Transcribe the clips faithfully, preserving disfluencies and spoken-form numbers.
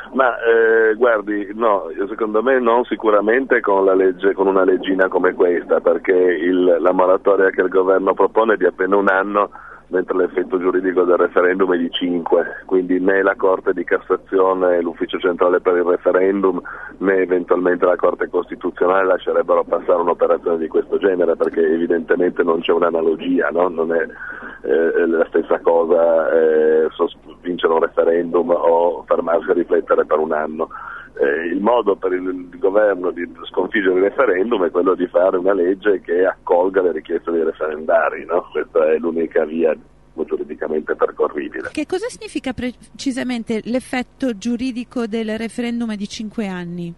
Ma eh, guardi, no, secondo me non sicuramente con la legge, con una leggina come questa, perché il, la moratoria che il governo propone è di appena un anno, mentre l'effetto giuridico del referendum è di cinque, quindi né la Corte di Cassazione, l'Ufficio Centrale per il Referendum, né eventualmente la Corte Costituzionale lascerebbero passare un'operazione di questo genere, perché evidentemente non c'è un'analogia, no? Non è eh, la stessa cosa eh, vincere un referendum o fermarsi a riflettere per un anno. Eh, il modo per il, il governo di sconfiggere il referendum è quello di fare una legge che accolga le richieste dei referendari, no? Questa è l'unica via giuridicamente percorribile. Che cosa significa precisamente l'effetto giuridico del referendum di cinque anni?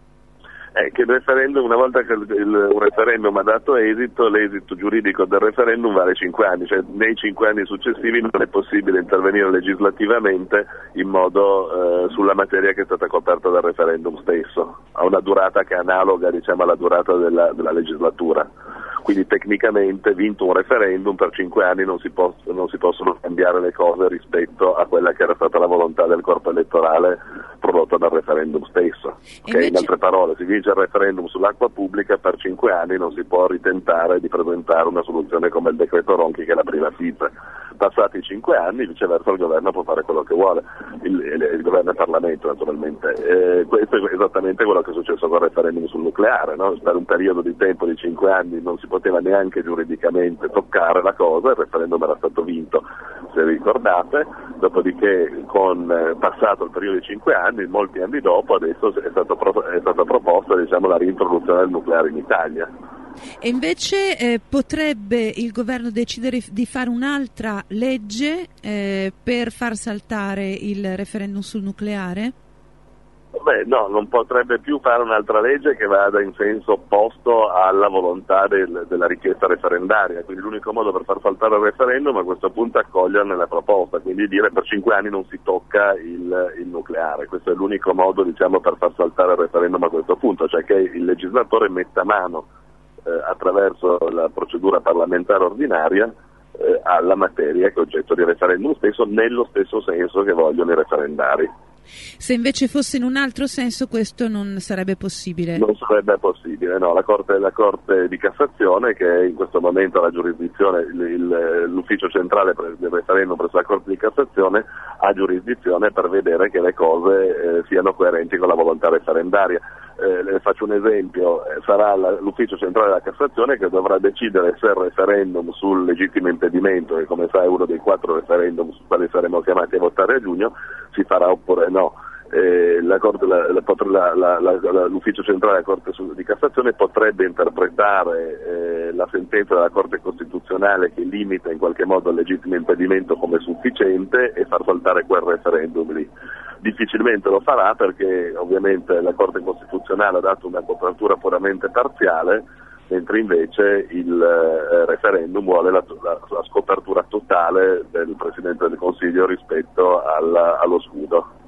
È che il referendum, una volta che il, il, un referendum ha dato esito, l'esito giuridico del referendum vale cinque anni, cioè nei cinque anni successivi non è possibile intervenire legislativamente in modo eh, sulla materia che è stata coperta dal referendum stesso. Ha una durata che è analoga, diciamo, alla durata della, della legislatura. Quindi tecnicamente, vinto un referendum, per cinque anni non si, poss- non si possono cambiare le cose rispetto a quella che era stata la volontà del corpo elettorale prodotta dal referendum stesso. Che invece... in altre parole, si vince il referendum sull'acqua pubblica, per cinque anni non si può ritentare di presentare una soluzione come il decreto Ronchi che la privatizza. Passati i cinque anni, viceversa, il governo può fare quello che vuole, il, il, il governo e il Parlamento naturalmente. Eh, questo è esattamente quello che è successo con il referendum sul nucleare, no? Per un periodo di tempo di cinque anni non si poteva neanche giuridicamente toccare la cosa, il referendum era stato vinto, se ricordate, dopodiché con eh, passato il periodo di cinque anni, molti anni dopo, adesso è, stato pro- è stata proposta, diciamo, la reintroduzione del nucleare in Italia. E invece eh, potrebbe il governo decidere di fare un'altra legge eh, per far saltare il referendum sul nucleare? Beh, no, non potrebbe più fare un'altra legge che vada in senso opposto alla volontà del, della richiesta referendaria, quindi l'unico modo per far saltare il referendum a questo punto è accoglierne la proposta, quindi dire per cinque anni non si tocca il, il nucleare. Questo è l'unico modo, diciamo, per far saltare il referendum a questo punto, cioè che il legislatore metta mano eh, attraverso la procedura parlamentare ordinaria eh, alla materia che è oggetto di referendum stesso, nello stesso senso che vogliono i referendari. Se invece fosse in un altro senso questo non sarebbe possibile? Non sarebbe possibile, no. La Corte, la Corte di Cassazione, che è in questo momento la giurisdizione, il, il, l'ufficio centrale del referendum presso la Corte di Cassazione, ha giurisdizione per vedere che le cose eh, siano coerenti con la volontà referendaria. Eh, le faccio un esempio, eh, sarà la, l'ufficio centrale della Cassazione che dovrà decidere se il referendum sul legittimo impedimento, che come sai è uno dei quattro referendum su quali saremo chiamati a votare a giugno, si farà oppure no. Eh, la corte, la, la, la, la, l'ufficio centrale della Corte di Cassazione potrebbe interpretare eh, la sentenza della Corte Costituzionale che limita in qualche modo il legittimo impedimento come sufficiente e far saltare quel referendum lì. Difficilmente lo farà perché ovviamente la Corte Costituzionale ha dato una copertura puramente parziale, mentre invece il eh, referendum vuole la, la, la scopertura totale del Presidente del Consiglio rispetto alla, allo scudo.